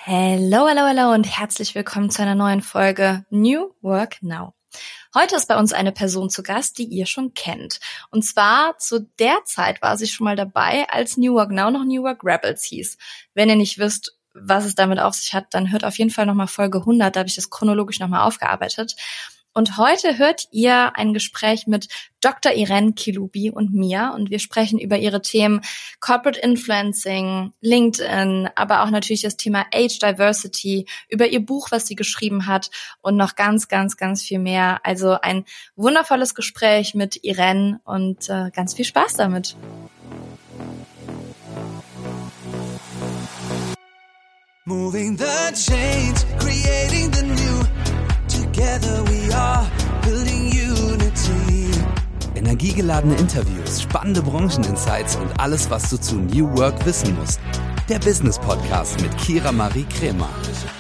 Hello, hello, hello und herzlich willkommen zu einer neuen Folge New Work Now. Heute ist bei uns eine Person zu Gast, die ihr schon kennt. Und zwar zu der Zeit war sie schon mal dabei, als New Work Now noch New Work Rebels hieß. Wenn ihr nicht wisst, was es damit auf sich hat, dann hört auf jeden Fall nochmal Folge 100, da habe ich das chronologisch nochmal aufgearbeitet. Und heute hört ihr ein Gespräch mit Dr. Irene Kilubi und mir und wir sprechen über ihre Themen Corporate Influencing, LinkedIn, aber auch natürlich das Thema Age Diversity, über ihr Buch, was sie geschrieben hat und noch ganz, ganz, ganz viel mehr. Also ein wundervolles Gespräch mit Irene und ganz viel Spaß damit. Moving the chains, creating the new. Together we are building unity. Energiegeladene Interviews, spannende Brancheninsights und alles, was du zu New Work wissen musst. Der Business Podcast mit Kira Marie Kremer.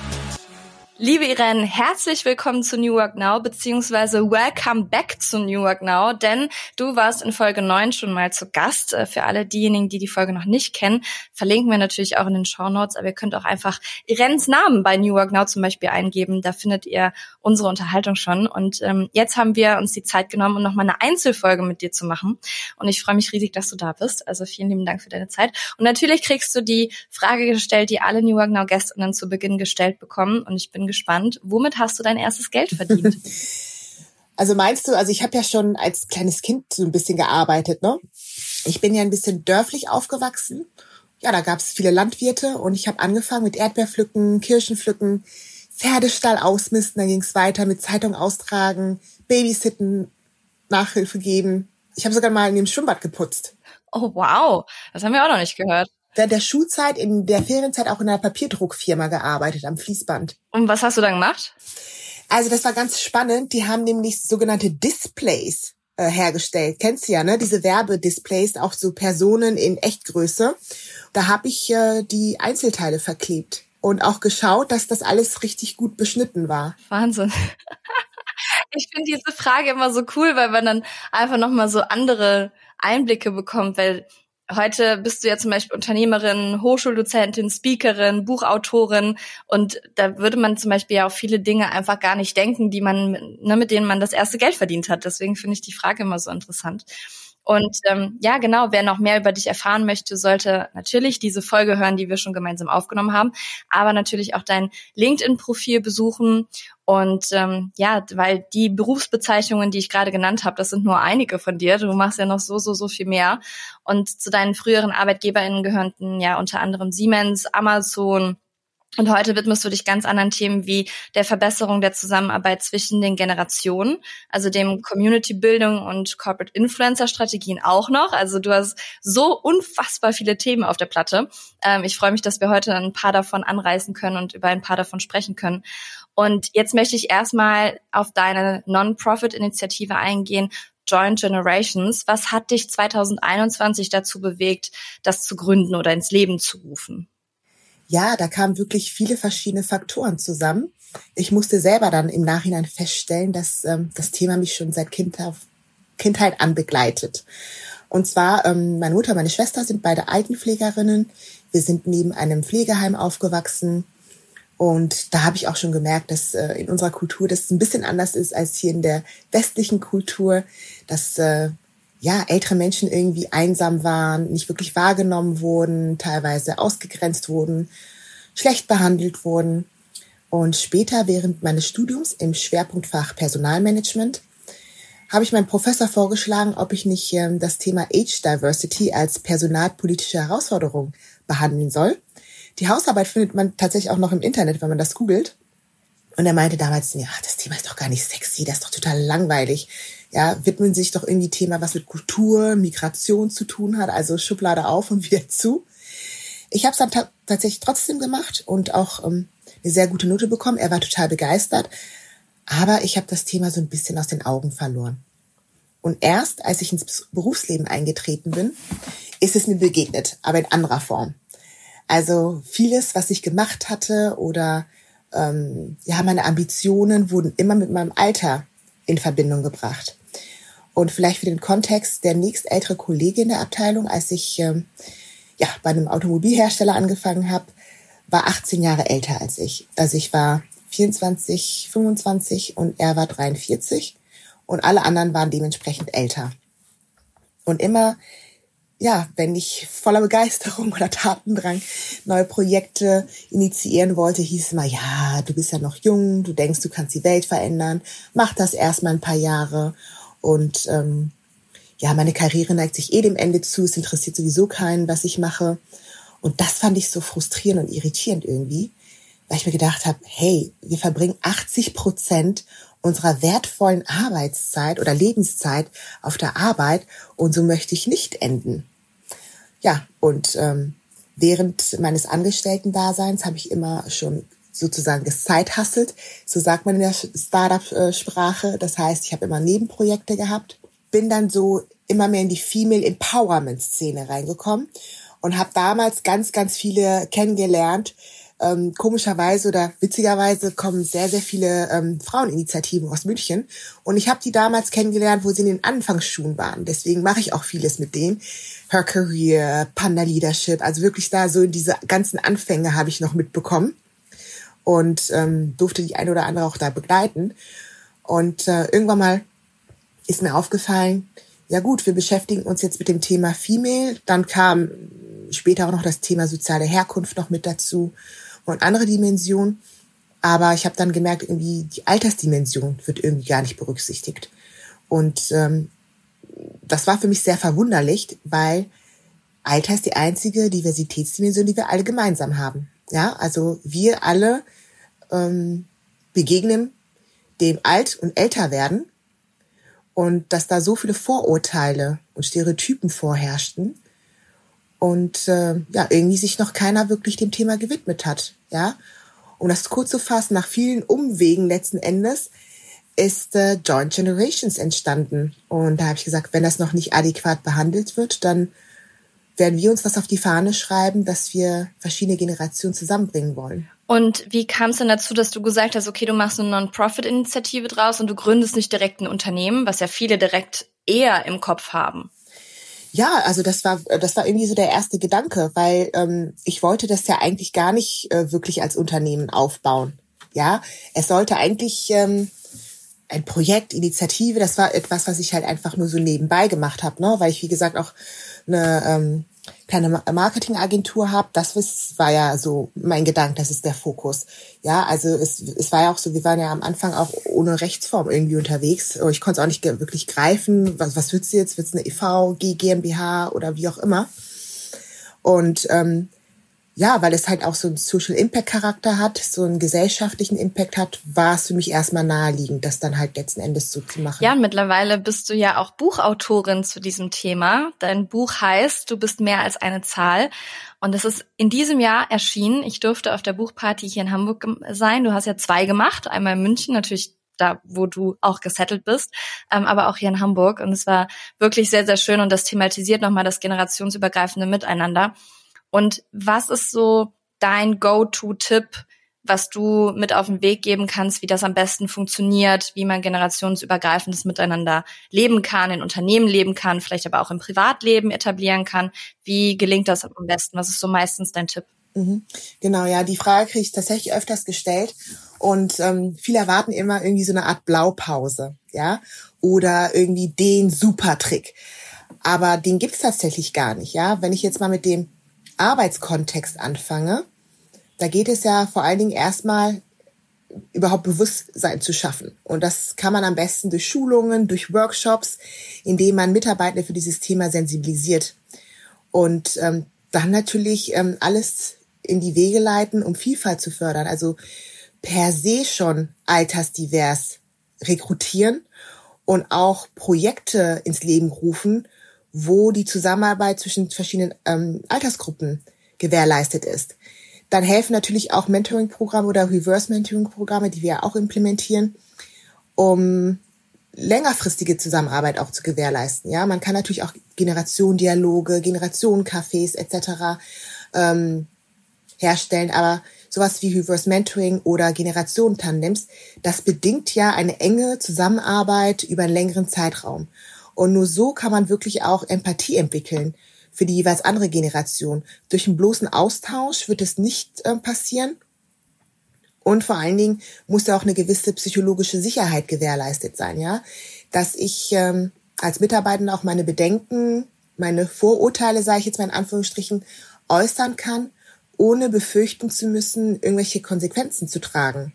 Liebe Irene, herzlich willkommen zu New Work Now, beziehungsweise welcome back zu New Work Now, denn du warst in Folge 9 schon mal zu Gast. Für alle diejenigen, die die Folge noch nicht kennen, verlinken wir natürlich auch in den Shownotes, aber ihr könnt auch einfach Irenes Namen bei New Work Now zum Beispiel eingeben, da findet ihr unsere Unterhaltung schon. Und jetzt haben wir uns die Zeit genommen, um nochmal eine Einzelfolge mit dir zu machen und ich freue mich riesig, dass du da bist, also vielen lieben Dank für deine Zeit. Und natürlich kriegst du die Frage gestellt, die alle New Work Now Gästinnen zu Beginn gestellt bekommen und ich bin gespannt. Womit hast du dein erstes Geld verdient? Also meinst du, ich habe ja schon als kleines Kind so ein bisschen gearbeitet, ne? Ich bin ja ein bisschen dörflich aufgewachsen. Ja, da gab es viele Landwirte und ich habe angefangen mit Erdbeerpflücken, Kirschenpflücken, Pferdestall ausmisten, dann ging es weiter mit Zeitung austragen, Babysitten, Nachhilfe geben. Ich habe sogar mal in dem Schwimmbad geputzt. Oh wow, das haben wir auch noch nicht gehört. Während der Schulzeit, in der Ferienzeit auch in einer Papierdruckfirma gearbeitet, am Fließband. Und was hast du da gemacht? Also das war ganz spannend. Die haben nämlich sogenannte Displays hergestellt. Kennst du ja, ne? Diese Werbedisplays, auch so Personen in Echtgröße. Da habe ich die Einzelteile verklebt und auch geschaut, dass das alles richtig gut beschnitten war. Wahnsinn. Ich finde diese Frage immer so cool, weil man dann einfach nochmal so andere Einblicke bekommt, weil heute bist du ja zum Beispiel Unternehmerin, Hochschuldozentin, Speakerin, Buchautorin und da würde man zum Beispiel ja auch viele Dinge einfach gar nicht denken, die man, mit denen man das erste Geld verdient hat. Deswegen finde ich die Frage immer so interessant. Und ja, genau, wer noch mehr über dich erfahren möchte, sollte natürlich diese Folge hören, die wir schon gemeinsam aufgenommen haben, aber natürlich auch dein LinkedIn-Profil besuchen. Und ja, weil die Berufsbezeichnungen, die ich gerade genannt habe, das sind nur einige von dir. Du machst ja noch so viel mehr. Und zu deinen früheren ArbeitgeberInnen gehörten ja unter anderem Siemens, Amazon. Und heute widmest du dich ganz anderen Themen wie der Verbesserung der Zusammenarbeit zwischen den Generationen, also dem Community-Bildung und Corporate-Influencer-Strategien auch noch. Also du hast so unfassbar viele Themen auf der Platte. Ich freue mich, dass wir heute ein paar davon anreißen können und über ein paar davon sprechen können. Und jetzt möchte ich erstmal auf deine Non-Profit-Initiative eingehen, Joint Generations. Was hat dich 2021 dazu bewegt, das zu gründen oder ins Leben zu rufen? Ja, da kamen wirklich viele verschiedene Faktoren zusammen. Ich musste selber dann im Nachhinein feststellen, dass das Thema mich schon seit Kindheit an begleitet. Und zwar, meine Mutter und meine Schwester sind beide Altenpflegerinnen. Wir sind neben einem Pflegeheim aufgewachsen. Und da habe ich auch schon gemerkt, dass in unserer Kultur das ein bisschen anders ist als hier in der westlichen Kultur, dass ältere Menschen irgendwie einsam waren, nicht wirklich wahrgenommen wurden, teilweise ausgegrenzt wurden, schlecht behandelt wurden. Und später, während meines Studiums im Schwerpunktfach Personalmanagement, habe ich meinem Professor vorgeschlagen, ob ich nicht das Thema Age Diversity als personalpolitische Herausforderung behandeln soll. Die Hausarbeit findet man tatsächlich auch noch im Internet, wenn man das googelt. Und er meinte damals, ja, das Thema ist doch gar nicht sexy, das ist doch total langweilig. Ja, widmen sich doch irgendwie Thema, was mit Kultur, Migration zu tun hat, also Schublade auf und wieder zu. Ich habe es dann tatsächlich trotzdem gemacht und auch eine sehr gute Note bekommen. Er war total begeistert, aber ich habe das Thema so ein bisschen aus den Augen verloren. Und erst, als ich ins Berufsleben eingetreten bin, ist es mir begegnet, aber in anderer Form. Also vieles, was ich gemacht hatte oder meine Ambitionen wurden immer mit meinem Alter in Verbindung gebracht. Und vielleicht für den Kontext, der nächstältere Kollege in der Abteilung, als ich bei einem Automobilhersteller angefangen habe, war 18 Jahre älter als ich. Also ich war 24, 25 und er war 43 und alle anderen waren dementsprechend älter. Und immer, ja, wenn ich voller Begeisterung oder Tatendrang neue Projekte initiieren wollte, hieß es immer, ja, du bist ja noch jung, du denkst, du kannst die Welt verändern, mach das erstmal ein paar Jahre und ja, meine Karriere neigt sich dem Ende zu, es interessiert sowieso keinen, was ich mache. Und das fand ich so frustrierend und irritierend irgendwie, weil ich mir gedacht habe, hey, wir verbringen 80% unserer wertvollen Arbeitszeit oder Lebenszeit auf der Arbeit und so möchte ich nicht enden. Ja, und während meines Angestellten-Daseins habe ich immer schon sozusagen geside-hustelt, so sagt man in der Startup-Sprache. Das heißt, ich habe immer Nebenprojekte gehabt, bin dann so immer mehr in die Female Empowerment-Szene reingekommen und habe damals ganz, ganz viele kennengelernt. Komischerweise oder witzigerweise kommen sehr, sehr viele Fraueninitiativen aus München. Und ich habe die damals kennengelernt, wo sie in den Anfangsschuhen waren. Deswegen mache ich auch vieles mit denen. Her Career, Panda Leadership, also wirklich da so in diese ganzen Anfänge habe ich noch mitbekommen. Und durfte die eine oder andere auch da begleiten. Und irgendwann mal ist mir aufgefallen, ja gut, wir beschäftigen uns jetzt mit dem Thema Female. Dann kam später auch noch das Thema soziale Herkunft noch mit dazu und andere Dimensionen. Aber ich habe dann gemerkt, irgendwie die Altersdimension wird irgendwie gar nicht berücksichtigt. Und das war für mich sehr verwunderlich, weil Alter ist die einzige Diversitätsdimension, die wir alle gemeinsam haben. Ja, also wir alle begegnen dem Alt- und Älterwerden. Und dass da so viele Vorurteile und Stereotypen vorherrschten und ja, irgendwie sich noch keiner wirklich dem Thema gewidmet hat. Ja, um das kurz zu fassen, nach vielen Umwegen letzten Endes ist Joint Generations entstanden. Und da habe ich gesagt, wenn das noch nicht adäquat behandelt wird, dann werden wir uns das auf die Fahne schreiben, dass wir verschiedene Generationen zusammenbringen wollen. Und wie kam es denn dazu, dass du gesagt hast, okay, du machst eine Non-Profit-Initiative draus und du gründest nicht direkt ein Unternehmen, was ja viele direkt eher im Kopf haben? Ja, also das war irgendwie so der erste Gedanke, weil ich wollte das ja eigentlich gar nicht wirklich als Unternehmen aufbauen. Ja, es sollte eigentlich ein Projekt, Initiative, das war etwas, was ich halt einfach nur so nebenbei gemacht habe, ne? Weil ich, wie gesagt, auch eine kleine Marketingagentur habe. Das war ja so mein Gedanke, das ist der Fokus. Ja, also es war ja auch so, wir waren ja am Anfang auch ohne Rechtsform irgendwie unterwegs. Ich konnte es auch nicht wirklich greifen. Was wird's jetzt? Wird's eine e.V., GmbH oder wie auch immer? Und ja, weil es halt auch so einen Social Impact Charakter hat, so einen gesellschaftlichen Impact hat, war es für mich erstmal naheliegend, das dann halt letzten Endes so zu machen. Ja, und mittlerweile bist du ja auch Buchautorin zu diesem Thema. Dein Buch heißt, du bist mehr als eine Zahl. Und es ist in diesem Jahr erschienen. Ich durfte auf der Buchparty hier in Hamburg sein. Du hast ja 2 gemacht. Einmal in München, natürlich da, wo du auch gesettelt bist, aber auch hier in Hamburg. Und es war wirklich sehr, sehr schön. Und das thematisiert nochmal das generationsübergreifende Miteinander. Und was ist so dein Go-To-Tipp, was du mit auf den Weg geben kannst, wie das am besten funktioniert, wie man generationsübergreifendes Miteinander leben kann, in Unternehmen leben kann, vielleicht aber auch im Privatleben etablieren kann? Wie gelingt das am besten? Was ist so meistens dein Tipp? Genau, ja, die Frage kriege ich tatsächlich öfters gestellt und viele erwarten immer irgendwie so eine Art Blaupause, ja, oder irgendwie den Supertrick. Aber den gibt's tatsächlich gar nicht, ja. Wenn ich jetzt mal mit dem Arbeitskontext anfange, da geht es ja vor allen Dingen erstmal überhaupt Bewusstsein zu schaffen. Und das kann man am besten durch Schulungen, durch Workshops, indem man Mitarbeiter für dieses Thema sensibilisiert. Und dann natürlich alles in die Wege leiten, um Vielfalt zu fördern. Also per se schon altersdivers rekrutieren und auch Projekte ins Leben rufen, wo die Zusammenarbeit zwischen verschiedenen Altersgruppen gewährleistet ist. Dann helfen natürlich auch Mentoring-Programme oder Reverse-Mentoring-Programme, die wir ja auch implementieren, um längerfristige Zusammenarbeit auch zu gewährleisten. Ja, man kann natürlich auch Generationendialoge, Generationencafés etc. Herstellen, aber sowas wie Reverse Mentoring oder Generationentandems, das bedingt ja eine enge Zusammenarbeit über einen längeren Zeitraum. Und nur so kann man wirklich auch Empathie entwickeln für die jeweils andere Generation. Durch einen bloßen Austausch wird es nicht passieren. Und vor allen Dingen muss ja auch eine gewisse psychologische Sicherheit gewährleistet sein, ja, dass ich als Mitarbeitender auch meine Bedenken, meine Vorurteile, sage ich jetzt mal in Anführungsstrichen, äußern kann, ohne befürchten zu müssen, irgendwelche Konsequenzen zu tragen.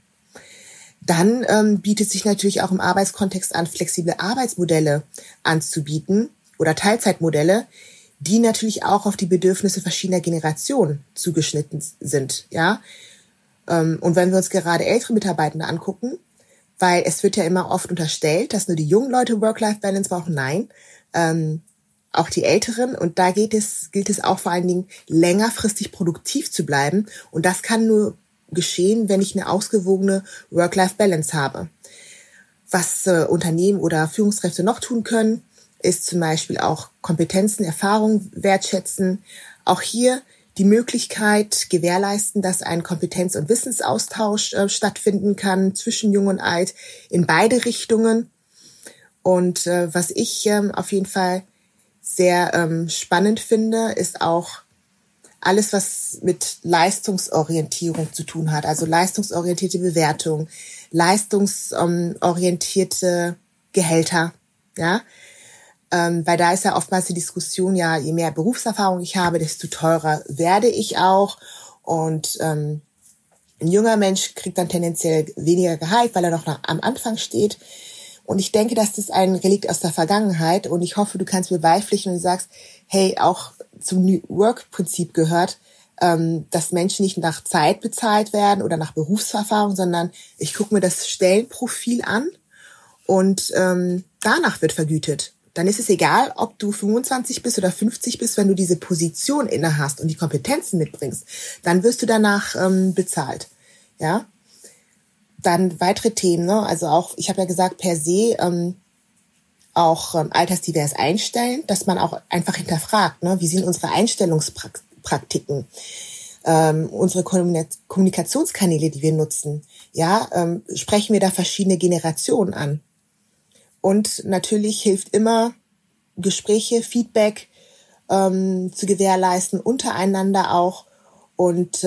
Dann bietet sich natürlich auch im Arbeitskontext an, flexible Arbeitsmodelle anzubieten oder Teilzeitmodelle, die natürlich auch auf die Bedürfnisse verschiedener Generationen zugeschnitten sind, ja. Und wenn wir uns gerade ältere Mitarbeitende angucken, weil es wird ja immer oft unterstellt, dass nur die jungen Leute Work-Life-Balance brauchen. Nein, auch die Älteren. Und da gilt es auch vor allen Dingen, längerfristig produktiv zu bleiben. Und das kann nur geschehen, wenn ich eine ausgewogene Work-Life-Balance habe. Was Unternehmen oder Führungskräfte noch tun können, ist zum Beispiel auch Kompetenzen, Erfahrungen wertschätzen. Auch hier die Möglichkeit gewährleisten, dass ein Kompetenz- und Wissensaustausch stattfinden kann zwischen Jung und Alt in beide Richtungen. Und was ich auf jeden Fall sehr spannend finde, ist auch alles, was mit Leistungsorientierung zu tun hat. Also leistungsorientierte Bewertung, leistungsorientierte Gehälter, ja. Weil da ist ja oftmals die Diskussion, ja, je mehr Berufserfahrung ich habe, desto teurer werde ich auch. Und ein junger Mensch kriegt dann tendenziell weniger Gehalt, weil er noch am Anfang steht. Und ich denke, dass das ein Relikt aus der Vergangenheit. Und ich hoffe, du kannst mir beipflichten und sagst, hey, auch zum New Work-Prinzip gehört, dass Menschen nicht nach Zeit bezahlt werden oder nach Berufserfahrung, sondern ich gucke mir das Stellenprofil an und danach wird vergütet. Dann ist es egal, ob du 25 bist oder 50 bist, wenn du diese Position inne hast und die Kompetenzen mitbringst, dann wirst du danach bezahlt. Ja. Dann weitere Themen, ne? Also auch, ich habe ja gesagt, per se auch altersdivers einstellen, dass man auch einfach hinterfragt, ne? Wie sind unsere Einstellungspraktiken, unsere Kommunikationskanäle, die wir nutzen. Ja, sprechen wir da verschiedene Generationen an. Und natürlich hilft immer, Gespräche, Feedback zu gewährleisten, untereinander auch und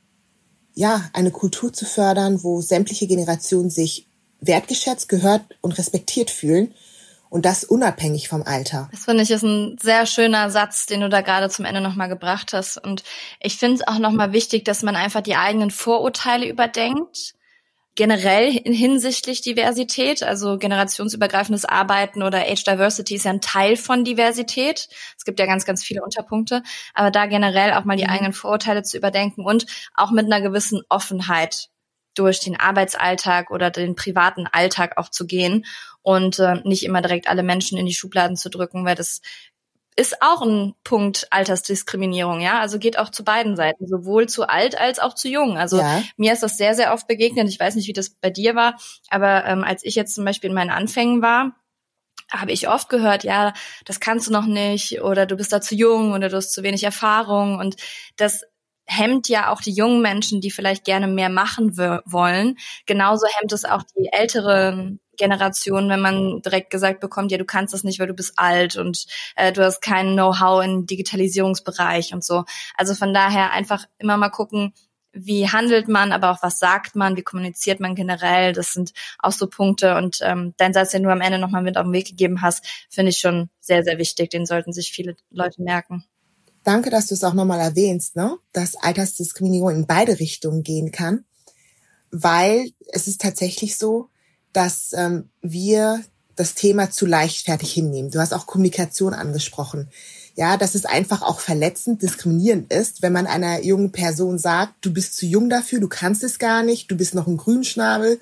eine Kultur zu fördern, wo sämtliche Generationen sich wertgeschätzt, gehört und respektiert fühlen und das unabhängig vom Alter. Das finde ich ist ein sehr schöner Satz, den du da gerade zum Ende nochmal gebracht hast. Und ich finde es auch nochmal wichtig, dass man einfach die eigenen Vorurteile überdenkt. Generell hinsichtlich Diversität, also generationsübergreifendes Arbeiten oder Age Diversity ist ja ein Teil von Diversität. Es gibt ja ganz, ganz viele Unterpunkte, aber da generell auch mal die eigenen Vorurteile zu überdenken und auch mit einer gewissen Offenheit durch den Arbeitsalltag oder den privaten Alltag auch zu gehen und nicht immer direkt alle Menschen in die Schubladen zu drücken, weil das ist auch ein Punkt Altersdiskriminierung, ja, also geht auch zu beiden Seiten, sowohl zu alt als auch zu jung. Also mir ist das sehr, sehr oft begegnet. Ich weiß nicht, wie das bei dir war, aber als ich jetzt zum Beispiel in meinen Anfängen war, habe ich oft gehört, ja, das kannst du noch nicht oder du bist da zu jung oder du hast zu wenig Erfahrung und das hemmt ja auch die jungen Menschen, die vielleicht gerne mehr machen wollen. Genauso hemmt es auch die älteren Generationen, wenn man direkt gesagt bekommt, ja, du kannst das nicht, weil du bist alt und du hast kein Know-how im Digitalisierungsbereich und so. Also von daher einfach immer mal gucken, wie handelt man, aber auch was sagt man, wie kommuniziert man generell. Das sind auch so Punkte und dein Satz, den du am Ende nochmal mit auf den Weg gegeben hast, finde ich schon sehr, sehr wichtig. Den sollten sich viele Leute merken. Danke, dass du es auch nochmal erwähnst, ne? Dass Altersdiskriminierung in beide Richtungen gehen kann, weil es ist tatsächlich so, dass wir das Thema zu leichtfertig hinnehmen. Du hast auch Kommunikation angesprochen. Ja, dass es einfach auch verletzend, diskriminierend ist, wenn man einer jungen Person sagt, du bist zu jung dafür, du kannst es gar nicht, du bist noch ein Grünschnabel.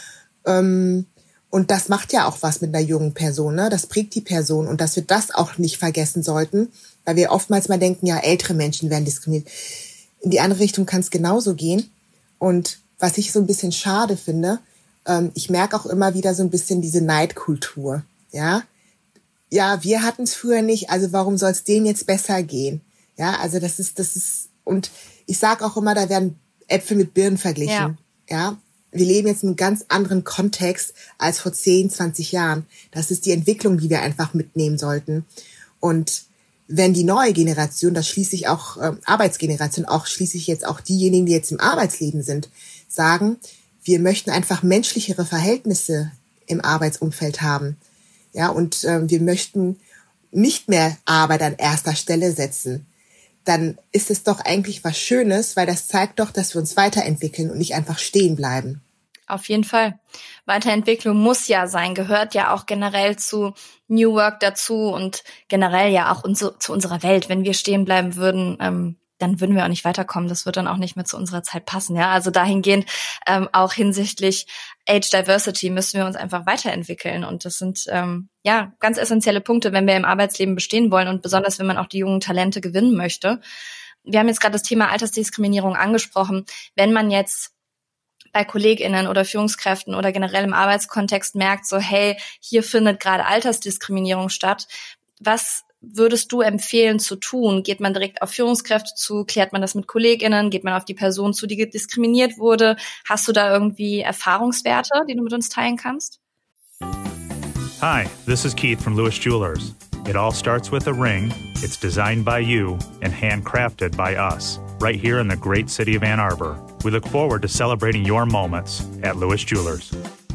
Und das macht ja auch was mit einer jungen Person, ne? Das prägt die Person und dass wir das auch nicht vergessen sollten, weil wir oftmals mal denken, ja, ältere Menschen werden diskriminiert. In die andere Richtung kann es genauso gehen. Und was ich so ein bisschen schade finde, ich merke auch immer wieder so ein bisschen diese Neidkultur, ja. Ja, wir hatten es früher nicht, also warum soll es denen jetzt besser gehen? Ja, also das ist, und ich sage auch immer, da werden Äpfel mit Birnen verglichen, ja. Wir leben jetzt in einem ganz anderen Kontext als vor 10, 20 Jahren. Das ist die Entwicklung, die wir einfach mitnehmen sollten. Und wenn die neue Generation, das schließlich auch Arbeitsgeneration, auch schließlich jetzt auch diejenigen, die jetzt im Arbeitsleben sind, sagen, wir möchten einfach menschlichere Verhältnisse im Arbeitsumfeld haben. Ja, und wir möchten nicht mehr Arbeit an erster Stelle setzen. Dann ist es doch eigentlich was Schönes, weil das zeigt doch, dass wir uns weiterentwickeln und nicht einfach stehen bleiben. Auf jeden Fall. Weiterentwicklung muss ja sein, gehört ja auch generell zu New Work dazu und generell ja auch zu unserer Welt. Wenn wir stehen bleiben würden, dann würden wir auch nicht weiterkommen. Das wird dann auch nicht mehr zu unserer Zeit passen. Ja, also dahingehend auch hinsichtlich Age Diversity müssen wir uns einfach weiterentwickeln. Und das sind ganz essentielle Punkte, wenn wir im Arbeitsleben bestehen wollen und besonders, wenn man auch die jungen Talente gewinnen möchte. Wir haben jetzt gerade das Thema Altersdiskriminierung angesprochen. Wenn man jetzt bei KollegInnen oder Führungskräften oder generell im Arbeitskontext merkt, so hey, hier findet gerade Altersdiskriminierung statt. Was würdest du empfehlen zu tun? Geht man direkt auf Führungskräfte zu? Klärt man das mit KollegInnen? Geht man auf die Person zu, die diskriminiert wurde? Hast du da irgendwie Erfahrungswerte, die du mit uns teilen kannst? Hi, this is Keith from Lewis Jewelers. It all starts with a ring. It's designed by you and handcrafted by us, right here in the great city of Ann Arbor. We look forward to celebrating your moments at Lewis Jewelers.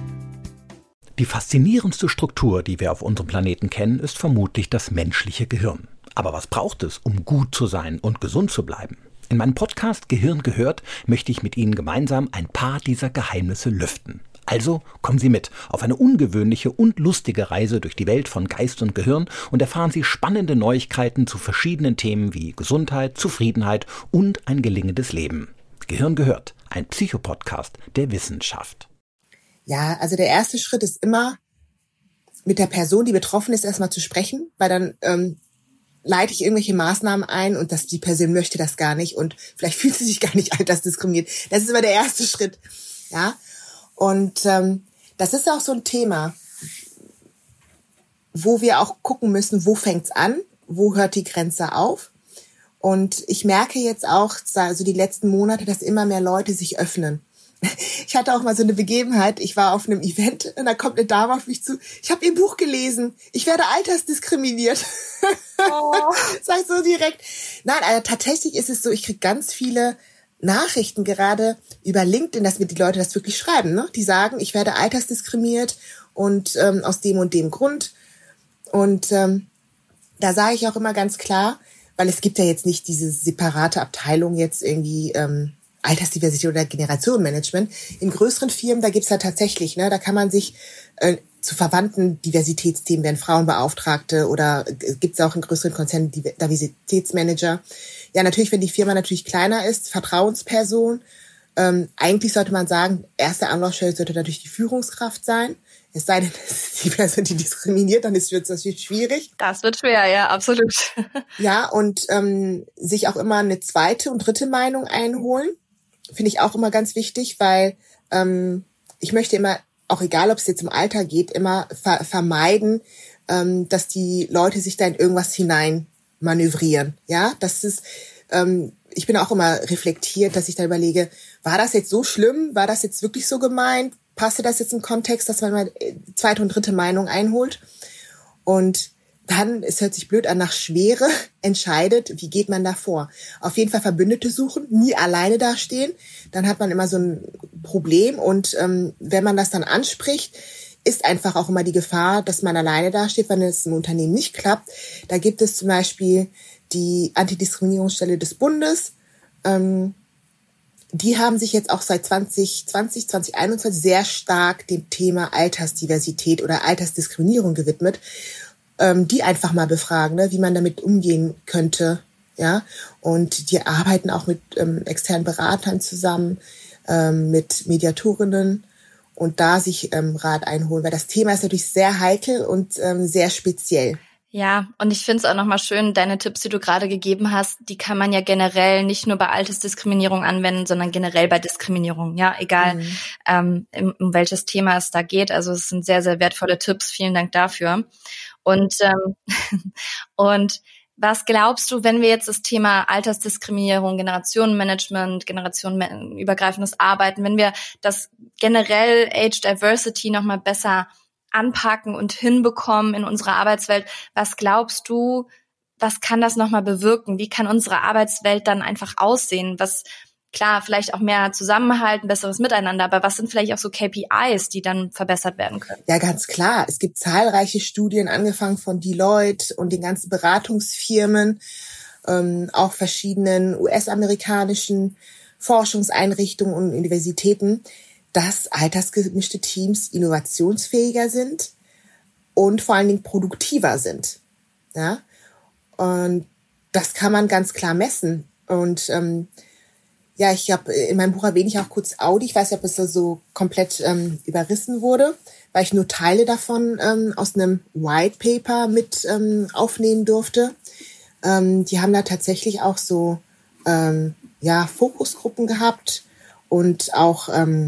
Die faszinierendste Struktur, die wir auf unserem Planeten kennen, ist vermutlich das menschliche Gehirn. Aber was braucht es, um gut zu sein und gesund zu bleiben? In meinem Podcast Gehirn gehört möchte ich mit Ihnen gemeinsam ein paar dieser Geheimnisse lüften. Also kommen Sie mit auf eine ungewöhnliche und lustige Reise durch die Welt von Geist und Gehirn und erfahren Sie spannende Neuigkeiten zu verschiedenen Themen wie Gesundheit, Zufriedenheit und ein gelingendes Leben. Gehirn gehört, ein Psychopodcast der Wissenschaft. Ja, also der erste Schritt ist immer, mit der Person, die betroffen ist, erstmal zu sprechen, weil dann leite ich irgendwelche Maßnahmen ein und die Person möchte das gar nicht und vielleicht fühlt sie sich gar nicht altersdiskriminiert. Das ist immer der erste Schritt, ja. Und das ist auch so ein Thema, wo wir auch gucken müssen, wo fängt's an, wo hört die Grenze auf. Und ich merke jetzt auch, also die letzten Monate, dass immer mehr Leute sich öffnen. Ich hatte auch mal so eine Begebenheit, ich war auf einem Event und da kommt eine Dame auf mich zu, ich habe ihr Buch gelesen, ich werde altersdiskriminiert. Oh. Sag ich so direkt. Nein, also tatsächlich ist es so, ich kriege ganz viele Nachrichten gerade über LinkedIn, dass mir die Leute das wirklich schreiben, ne? Die sagen, ich werde altersdiskriminiert und aus dem und dem Grund. Und da sage ich auch immer ganz klar, weil es gibt ja jetzt nicht diese separate Abteilung jetzt irgendwie Altersdiversität oder Generationenmanagement. In größeren Firmen, da gibt's ja tatsächlich, ne, da kann man sich zu verwandten Diversitätsthemen werden Frauenbeauftragte oder gibt's auch in größeren Konzernen Diversitätsmanager. Ja, natürlich, wenn die Firma natürlich kleiner ist, Vertrauensperson. Eigentlich sollte man sagen, erste Anlaufstelle sollte natürlich die Führungskraft sein. Es sei denn, es ist die Person, die diskriminiert, dann wird es natürlich schwierig. Das wird schwer, ja, absolut. Ja, und sich auch immer eine zweite und dritte Meinung einholen, finde ich auch immer ganz wichtig, weil ich möchte immer, auch egal ob es jetzt im Alter geht, immer vermeiden, dass die Leute sich da in irgendwas hinein manövrieren. Ja, das ist, ich bin auch immer reflektiert, dass ich da überlege, war das jetzt so schlimm? War das jetzt wirklich so gemeint? Passte das jetzt im Kontext, dass man mal zweite und dritte Meinung einholt? Und dann, es hört sich blöd an, nach Schwere entscheidet, wie geht man da vor. Auf jeden Fall Verbündete suchen, nie alleine dastehen. Dann hat man immer so ein Problem. Und wenn man das dann anspricht, ist einfach auch immer die Gefahr, dass man alleine dasteht, wenn es im Unternehmen nicht klappt. Da gibt es zum Beispiel die Antidiskriminierungsstelle des Bundes. Die haben sich jetzt auch seit 2021 sehr stark dem Thema Altersdiversität oder Altersdiskriminierung gewidmet. Die einfach mal befragen, ne, wie man damit umgehen könnte, ja. Und die arbeiten auch mit externen Beratern zusammen, mit Mediatorinnen und da sich Rat einholen, weil das Thema ist natürlich sehr heikel und sehr speziell. Ja, und ich finde es auch nochmal schön, deine Tipps, die du gerade gegeben hast, die kann man ja generell nicht nur bei Altersdiskriminierung anwenden, sondern generell bei Diskriminierung, ja, egal um welches Thema es da geht. Also es sind sehr, sehr wertvolle Tipps, vielen Dank dafür. Und was glaubst du, wenn wir jetzt das Thema Altersdiskriminierung, Generationenmanagement, generationenübergreifendes Arbeiten, wenn wir das generell Age Diversity nochmal besser anpacken und hinbekommen in unserer Arbeitswelt, was glaubst du, was kann das nochmal bewirken? Wie kann unsere Arbeitswelt dann einfach aussehen? Was, klar, vielleicht auch mehr Zusammenhalt, ein besseres Miteinander, aber was sind vielleicht auch so KPIs, die dann verbessert werden können? Ja, ganz klar. Es gibt zahlreiche Studien, angefangen von Deloitte und den ganzen Beratungsfirmen, auch verschiedenen US-amerikanischen Forschungseinrichtungen und Universitäten, dass altersgemischte Teams innovationsfähiger sind und vor allen Dingen produktiver sind. Ja? Und das kann man ganz klar messen. Und ich habe in meinem Buch erwähne ich auch kurz Audi. Ich weiß nicht, ob es da so komplett überrissen wurde, weil ich nur Teile davon aus einem White Paper mit aufnehmen durfte. Die haben da tatsächlich auch so Fokusgruppen gehabt und auch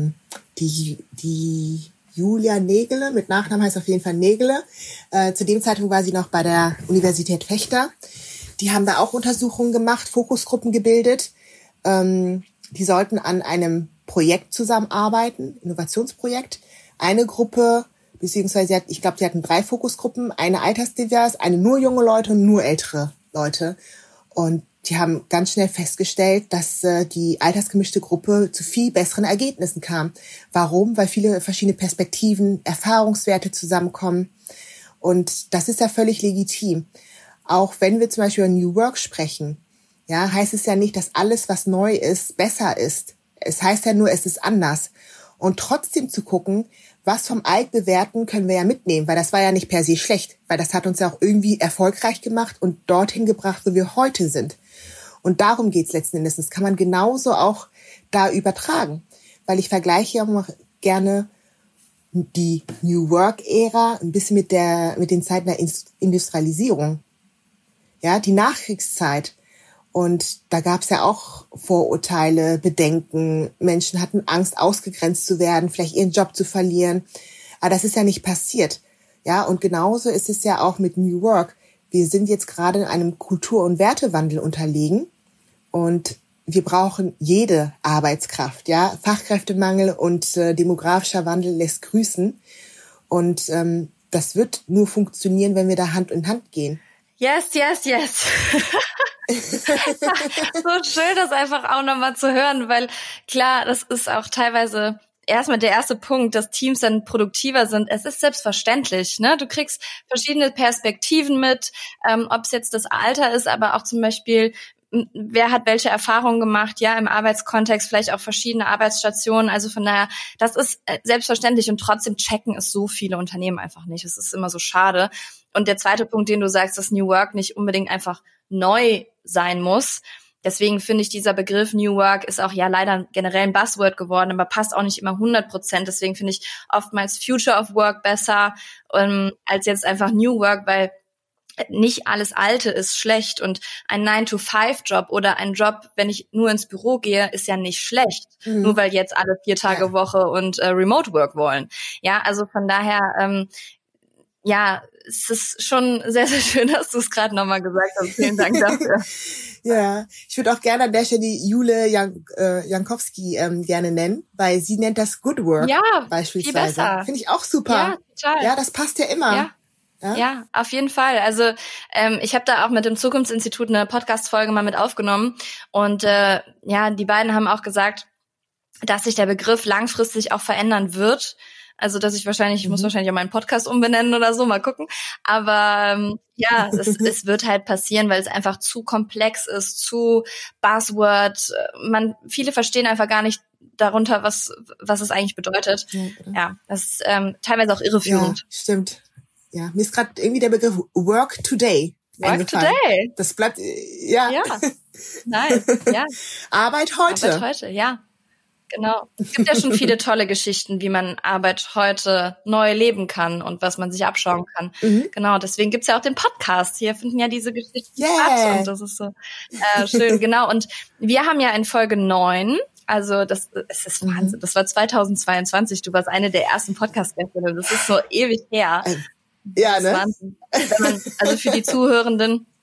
die Julia Nägele, mit Nachnamen heißt auf jeden Fall Nägele. Zu dem Zeitpunkt war sie noch bei der Universität Vechta. Die haben da auch Untersuchungen gemacht, Fokusgruppen gebildet. Die sollten an einem Projekt zusammenarbeiten, Innovationsprojekt. Eine Gruppe, beziehungsweise ich glaube, sie hatten 3 Fokusgruppen, eine altersdivers, eine nur junge Leute und nur ältere Leute. Und die haben ganz schnell festgestellt, dass die altersgemischte Gruppe zu viel besseren Ergebnissen kam. Warum? Weil viele verschiedene Perspektiven, Erfahrungswerte zusammenkommen. Und das ist ja völlig legitim. Auch wenn wir zum Beispiel über New Work sprechen, ja, heißt es ja nicht, dass alles, was neu ist, besser ist. Es heißt ja nur, es ist anders. Und trotzdem zu gucken, was vom Altbewährten können wir ja mitnehmen, weil das war ja nicht per se schlecht, weil das hat uns ja auch irgendwie erfolgreich gemacht und dorthin gebracht, wo wir heute sind. Und darum geht's letzten Endes. Das kann man genauso auch da übertragen, weil ich vergleiche auch mal gerne die New Work-Ära ein bisschen mit den Zeiten der Industrialisierung. Ja, die Nachkriegszeit. Und da gab's ja auch Vorurteile, Bedenken. Menschen hatten Angst, ausgegrenzt zu werden, vielleicht ihren Job zu verlieren. Aber das ist ja nicht passiert. Ja, und genauso ist es ja auch mit New Work. Wir sind jetzt gerade in einem Kultur- und Wertewandel unterlegen. Und wir brauchen jede Arbeitskraft. Ja, Fachkräftemangel und demografischer Wandel lässt grüßen. Und das wird nur funktionieren, wenn wir da Hand in Hand gehen. Yes, yes, yes. So schön, das einfach auch nochmal zu hören, weil klar, das ist auch teilweise erstmal der erste Punkt, dass Teams dann produktiver sind. Es ist selbstverständlich, ne? Du kriegst verschiedene Perspektiven mit, ob es jetzt das Alter ist, aber auch zum Beispiel, wer hat welche Erfahrungen gemacht, ja, im Arbeitskontext, vielleicht auch verschiedene Arbeitsstationen. Also von daher, das ist selbstverständlich und trotzdem checken es so viele Unternehmen einfach nicht. Es ist immer so schade. Und der zweite Punkt, den du sagst, dass New Work nicht unbedingt einfach neu sein muss. Deswegen finde ich, dieser Begriff New Work ist auch ja leider generell ein Buzzword geworden, aber passt auch nicht immer 100%. Deswegen finde ich oftmals Future of Work besser als jetzt einfach New Work, weil nicht alles Alte ist schlecht und ein 9-to-5-Job oder ein Job, wenn ich nur ins Büro gehe, ist ja nicht schlecht, nur weil jetzt alle 4 Tage Woche und Remote Work wollen. Ja, also von daher, es ist schon sehr, sehr schön, dass du es gerade nochmal gesagt hast. Vielen Dank dafür. Ja, ich würde auch gerne an der Stelle die Jule Jankowski gerne nennen, weil sie nennt das Good Work beispielsweise. Finde ich auch super. Ja, total. Ja, das passt ja immer. Ja, auf jeden Fall. Also ich habe da auch mit dem Zukunftsinstitut eine Podcast-Folge mal mit aufgenommen und die beiden haben auch gesagt, dass sich der Begriff langfristig auch verändern wird. Also dass ich muss wahrscheinlich auch meinen Podcast umbenennen oder so, mal gucken. Aber es wird halt passieren, weil es einfach zu komplex ist, zu Buzzword. Viele verstehen einfach gar nicht darunter, was es eigentlich bedeutet. Ja, das ist teilweise auch irreführend. Ja, stimmt. Ja, mir ist gerade irgendwie der Begriff Work Today eingefallen. Work Today. Das bleibt, Ja, nice, ja. Arbeit heute. Arbeit heute, ja. Genau. Es gibt ja schon viele tolle Geschichten, wie man Arbeit heute neu leben kann und was man sich abschauen kann. Genau, deswegen gibt's ja auch den Podcast. Hier finden ja diese Geschichten statt und das ist so schön. Genau, und wir haben ja in Folge 9, also es ist Wahnsinn, das war 2022, du warst eine der ersten Podcast-Gäste, das ist so ewig her. Ja, ne? Wahnsinn. Also für die Zuhörenden,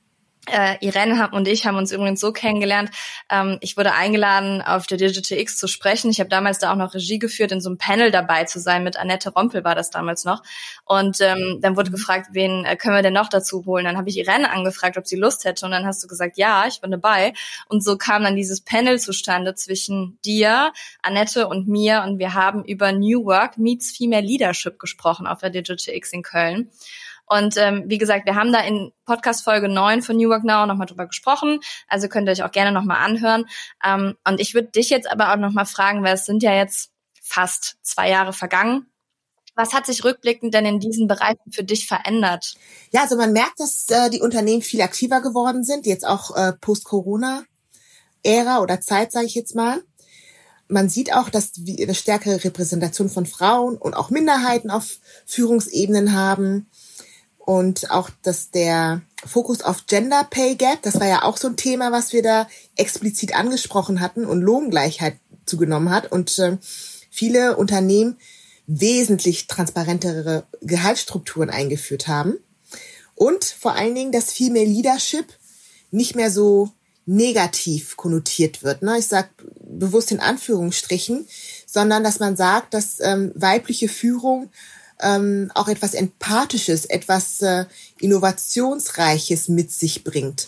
Irene und ich haben uns übrigens so kennengelernt. Ich wurde eingeladen, auf der Digital X zu sprechen. Ich habe damals da auch noch Regie geführt, in so einem Panel dabei zu sein. Mit Annette Rompel war das damals noch. Und dann wurde gefragt, wen können wir denn noch dazu holen? Dann habe ich Irene angefragt, ob sie Lust hätte. Und dann hast du gesagt, ja, ich bin dabei. Und so kam dann dieses Panel zustande zwischen dir, Annette und mir. Und wir haben über New Work meets Female Leadership gesprochen auf der Digital X in Köln. Und wie gesagt, wir haben da in Podcast-Folge 9 von New Work Now nochmal drüber gesprochen. Also könnt ihr euch auch gerne nochmal anhören. Und ich würde dich jetzt aber auch nochmal fragen, weil es sind ja jetzt fast 2 Jahre vergangen. Was hat sich rückblickend denn in diesen Bereichen für dich verändert? Ja, also man merkt, dass die Unternehmen viel aktiver geworden sind, jetzt auch Post-Corona-Ära oder Zeit, sage ich jetzt mal. Man sieht auch, dass wir eine stärkere Repräsentation von Frauen und auch Minderheiten auf Führungsebenen haben. Und auch, dass der Fokus auf Gender Pay Gap, das war ja auch so ein Thema, was wir da explizit angesprochen hatten und Lohngleichheit zugenommen hat. Und viele Unternehmen wesentlich transparentere Gehaltsstrukturen eingeführt haben. Und vor allen Dingen, dass Female Leadership nicht mehr so negativ konnotiert wird. Ich sage bewusst in Anführungsstrichen, sondern dass man sagt, dass weibliche Führung auch etwas Empathisches, etwas Innovationsreiches mit sich bringt.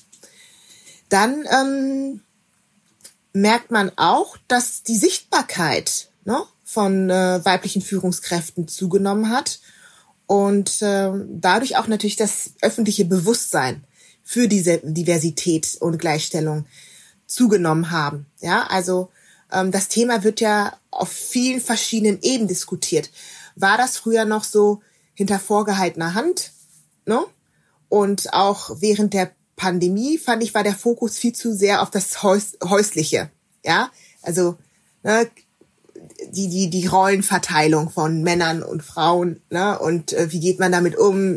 Dann merkt man auch, dass die Sichtbarkeit von weiblichen Führungskräften zugenommen hat und dadurch auch natürlich das öffentliche Bewusstsein für diese Diversität und Gleichstellung zugenommen haben. Ja, also das Thema wird ja auf vielen verschiedenen Ebenen diskutiert. War das früher noch so hinter vorgehaltener Hand, Und auch während der Pandemie, fand ich, war der Fokus viel zu sehr auf das Häusliche, ja? Also, die Rollenverteilung von Männern und Frauen, Und wie geht man damit um,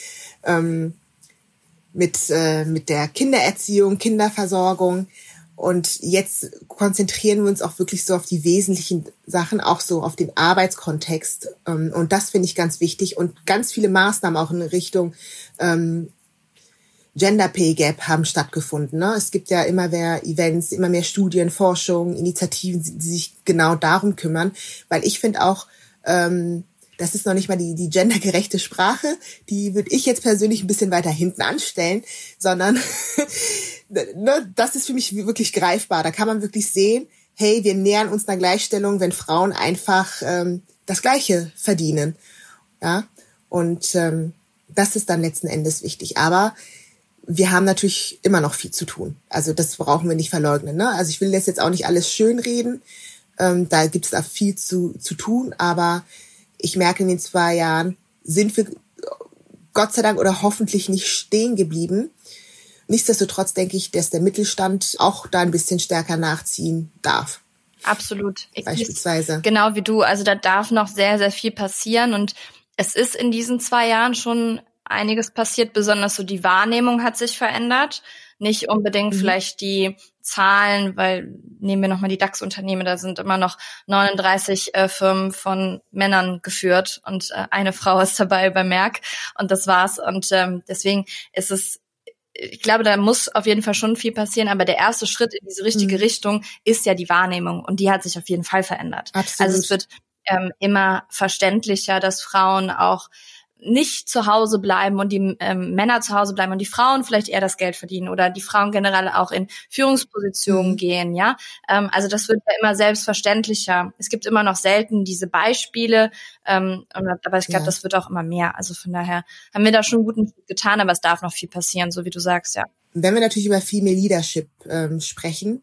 mit der Kindererziehung, Kinderversorgung. Und jetzt konzentrieren wir uns auch wirklich so auf die wesentlichen Sachen, auch so auf den Arbeitskontext. Und das finde ich ganz wichtig. Und ganz viele Maßnahmen auch in Richtung Gender Pay Gap haben stattgefunden. Es gibt ja immer mehr Events, immer mehr Studien, Forschung, Initiativen, die sich genau darum kümmern. Weil ich finde auch, das ist noch nicht mal die gendergerechte Sprache. Die würde ich jetzt persönlich ein bisschen weiter hinten anstellen, sondern das ist für mich wirklich greifbar. Da kann man wirklich sehen, hey, wir nähern uns einer Gleichstellung, wenn Frauen einfach das Gleiche verdienen. Ja, und das ist dann letzten Endes wichtig. Aber wir haben natürlich immer noch viel zu tun. Also das brauchen wir nicht verleugnen. Also ich will das jetzt auch nicht alles schönreden. Da gibt es da viel zu tun. Aber ich merke, in den 2 Jahren sind wir Gott sei Dank oder hoffentlich nicht stehen geblieben. Nichtsdestotrotz denke ich, dass der Mittelstand auch da ein bisschen stärker nachziehen darf. Absolut. Beispielsweise. Genau wie du. Also da darf noch sehr, sehr viel passieren. Und es ist in diesen 2 Jahren schon einiges passiert. Besonders so die Wahrnehmung hat sich verändert. Nicht unbedingt vielleicht die Zahlen, weil nehmen wir nochmal die DAX-Unternehmen, da sind immer noch 39 Firmen von Männern geführt und eine Frau ist dabei bei Merck und das war's. Und deswegen ist es, ich glaube, da muss auf jeden Fall schon viel passieren, aber der erste Schritt in diese richtige Richtung ist ja die Wahrnehmung und die hat sich auf jeden Fall verändert. Absolut. Also es wird immer verständlicher, dass Frauen auch nicht zu Hause bleiben und die Männer zu Hause bleiben und die Frauen vielleicht eher das Geld verdienen oder die Frauen generell auch in Führungspositionen gehen, ja. Also das wird ja immer selbstverständlicher. Es gibt immer noch selten diese Beispiele, aber ich glaube, das wird auch immer mehr. Also von daher haben wir da schon einen guten Schritt getan, aber es darf noch viel passieren, so wie du sagst, ja. Wenn wir natürlich über Female Leadership sprechen,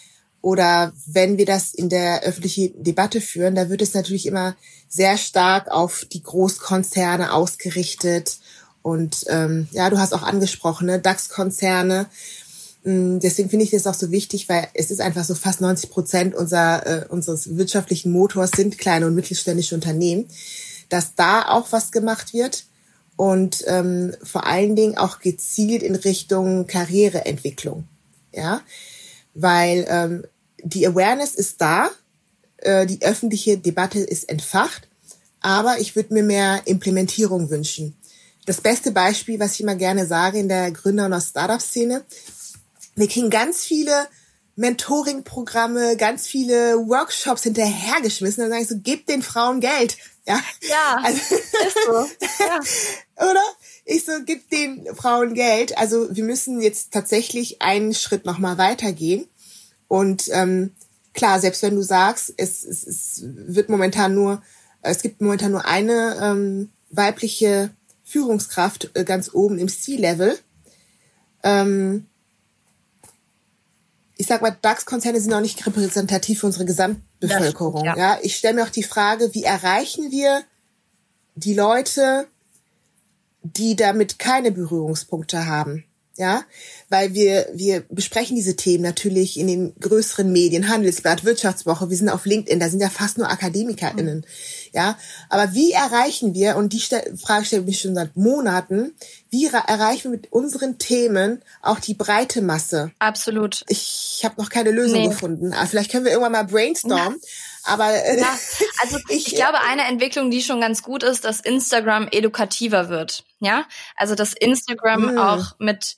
oder wenn wir das in der öffentlichen Debatte führen, da wird es natürlich immer sehr stark auf die Großkonzerne ausgerichtet. Und du hast auch angesprochen, DAX-Konzerne. Deswegen finde ich das auch so wichtig, weil es ist einfach so fast 90% unseres wirtschaftlichen Motors sind kleine und mittelständische Unternehmen, dass da auch was gemacht wird und vor allen Dingen auch gezielt in Richtung Karriereentwicklung. Ja, weil die Awareness ist da, die öffentliche Debatte ist entfacht, aber ich würde mir mehr Implementierung wünschen. Das beste Beispiel, was ich immer gerne sage in der Gründer- und Startup-Szene, wir kriegen ganz viele Mentoring-Programme, ganz viele Workshops hinterhergeschmissen. Dann sage ich so, gib den Frauen Geld. Ja, also, ist so. Ja. Oder? Ich so, gib den Frauen Geld. Also wir müssen jetzt tatsächlich einen Schritt nochmal weitergehen. Und klar, selbst wenn du sagst, es gibt momentan nur eine weibliche Führungskraft ganz oben im C-Level. Ich sag mal, DAX-Konzerne sind auch nicht repräsentativ für unsere Gesamtbevölkerung. Stimmt, ja. Ich stelle mir auch die Frage, wie erreichen wir die Leute, die damit keine Berührungspunkte haben? Ja, weil wir besprechen diese Themen natürlich in den größeren Medien, Handelsblatt, Wirtschaftswoche, wir sind auf LinkedIn, da sind ja fast nur AkademikerInnen. Ja, aber wie erreichen wir, und die Frage stelle ich mich schon seit Monaten, wie erreichen wir mit unseren Themen auch die breite Masse? Absolut. Ich habe noch keine Lösung gefunden. Aber vielleicht können wir irgendwann mal brainstormen. Aber ja, also ich glaube, eine Entwicklung, die schon ganz gut ist, dass Instagram edukativer wird. Ja, also dass Instagram auch mit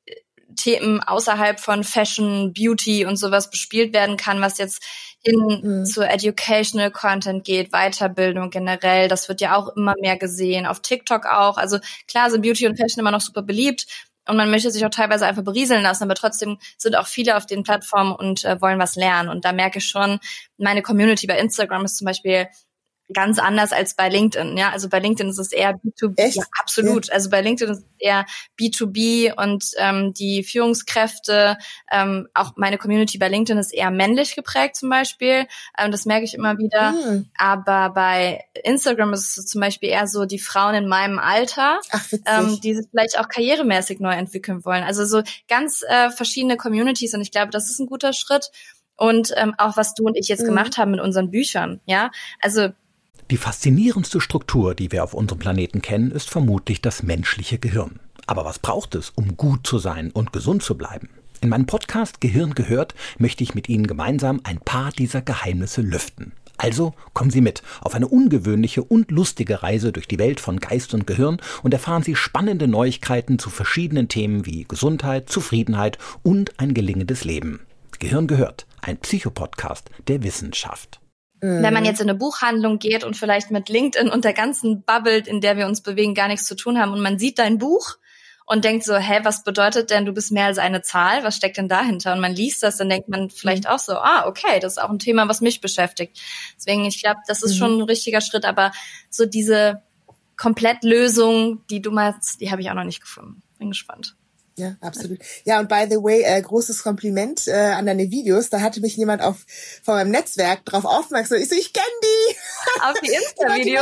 Themen außerhalb von Fashion, Beauty und sowas bespielt werden kann, was jetzt hin zu Educational Content geht, Weiterbildung generell. Das wird ja auch immer mehr gesehen, auf TikTok auch. Also klar sind Beauty und Fashion immer noch super beliebt und man möchte sich auch teilweise einfach berieseln lassen, aber trotzdem sind auch viele auf den Plattformen und wollen was lernen. Und da merke ich schon, meine Community bei Instagram ist zum Beispiel ganz anders als bei LinkedIn, ja. Also bei LinkedIn ist es eher B2B. Echt? Ja, absolut. Ja. Also bei LinkedIn ist es eher B2B und die Führungskräfte, auch meine Community bei LinkedIn ist eher männlich geprägt zum Beispiel. Das merke ich immer wieder. Aber bei Instagram ist es zum Beispiel eher so die Frauen in meinem Alter, die sich vielleicht auch karrieremäßig neu entwickeln wollen. Also so ganz verschiedene Communities und ich glaube, das ist ein guter Schritt. Und auch was du und ich jetzt gemacht haben mit unseren Büchern, ja. Also die faszinierendste Struktur, die wir auf unserem Planeten kennen, ist vermutlich das menschliche Gehirn. Aber was braucht es, um gut zu sein und gesund zu bleiben? In meinem Podcast Gehirn gehört möchte ich mit Ihnen gemeinsam ein paar dieser Geheimnisse lüften. Also kommen Sie mit auf eine ungewöhnliche und lustige Reise durch die Welt von Geist und Gehirn und erfahren Sie spannende Neuigkeiten zu verschiedenen Themen wie Gesundheit, Zufriedenheit und ein gelingendes Leben. Gehirn gehört, ein Psychopodcast der Wissenschaft. Wenn man jetzt in eine Buchhandlung geht und vielleicht mit LinkedIn und der ganzen Bubble, in der wir uns bewegen, gar nichts zu tun haben und man sieht dein Buch und denkt so, was bedeutet denn, du bist mehr als eine Zahl? Was steckt denn dahinter? Und man liest das, dann denkt man vielleicht auch so, okay, das ist auch ein Thema, was mich beschäftigt. Deswegen, ich glaube, das ist schon ein richtiger Schritt, aber so diese Komplettlösung, die du meinst, die habe ich auch noch nicht gefunden. Bin gespannt. Ja, absolut. Ja, und by the way, großes Kompliment an deine Videos. Da hatte mich jemand von meinem Netzwerk drauf aufmerksam. Ich so, ich kenne die. Auf die Insta-Videos?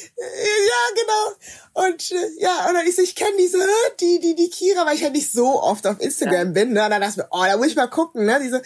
Ja, genau. Und und dann ich so, ich kenne die so, die Kira, weil ich ja nicht so oft auf Instagram bin. Ne? Und dann dachte ich mir, da muss ich mal gucken. Ne? Die so,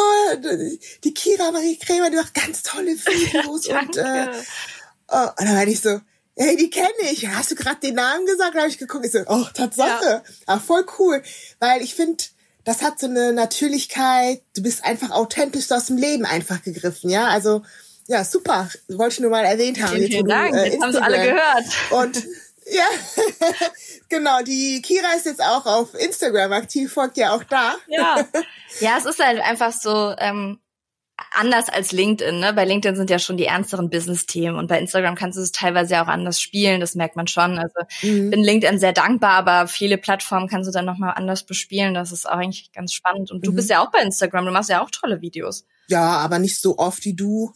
die Kira Marie Krämer, die macht ganz tolle Videos. und dann war ich so, hey, die kenne ich. Hast du gerade den Namen gesagt? Da habe ich geguckt. Ich so, Tatsache. Ja, voll cool. Weil ich finde, das hat so eine Natürlichkeit. Du bist einfach authentisch aus dem Leben einfach gegriffen. Ja, also, ja, super. Wollte ich nur mal erwähnt haben. Vielen Dank. Jetzt haben es alle gehört. Und, ja, genau. Die Kira ist jetzt auch auf Instagram aktiv, folgt ja auch da. Ja, es ist halt einfach so, anders als LinkedIn, ne? Bei LinkedIn sind ja schon die ernsteren Business-Themen und bei Instagram kannst du es teilweise ja auch anders spielen, das merkt man schon. Also bin LinkedIn sehr dankbar, aber viele Plattformen kannst du dann nochmal anders bespielen, das ist auch eigentlich ganz spannend. Und du bist ja auch bei Instagram, du machst ja auch tolle Videos. Ja, aber nicht so oft wie du.